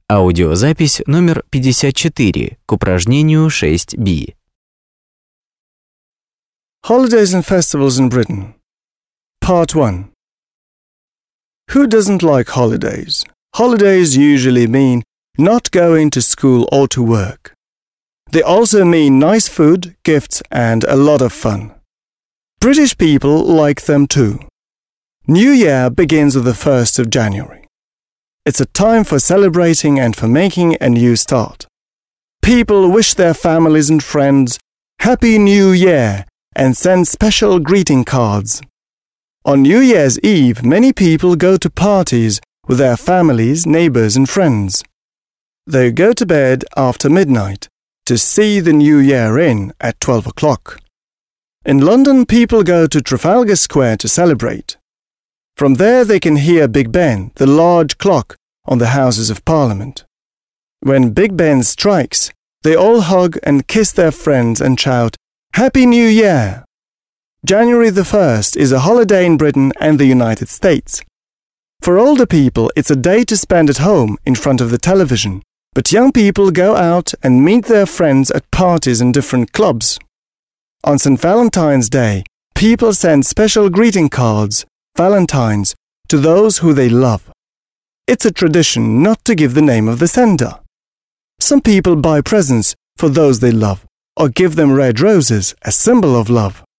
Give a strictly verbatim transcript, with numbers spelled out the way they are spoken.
Аудиозапись номер пятьдесят четыре к упражнению шесть би. Holidays and Festivals in Britain. Part one. Who doesn't like holidays? Holidays usually mean not going to school or to work. They also mean nice food, gifts, and a lot of fun. British people like them too. New Year begins with the first of January. It's a time for celebrating and for making a new start. People wish their families and friends Happy New Year and send special greeting cards. On New Year's Eve, many people go to parties with their families, neighbors, and friends. They go to bed after midnight to see the new year in at twelve o'clock. In London, people go to Trafalgar Square to celebrate. From there they can hear Big Ben, the large clock on the Houses of Parliament. When Big Ben strikes, they all hug and kiss their friends and shout, Happy New Year! January the first is a holiday in Britain and the United States. For older people, it's a day to spend at home in front of the television, but young people go out and meet their friends at parties in different clubs. On Saint Valentine's Day, people send special greeting cards, Valentines, to those who they love. It's a tradition not to give the name of the sender. Some people buy presents for those they love, or give them red roses, a symbol of love.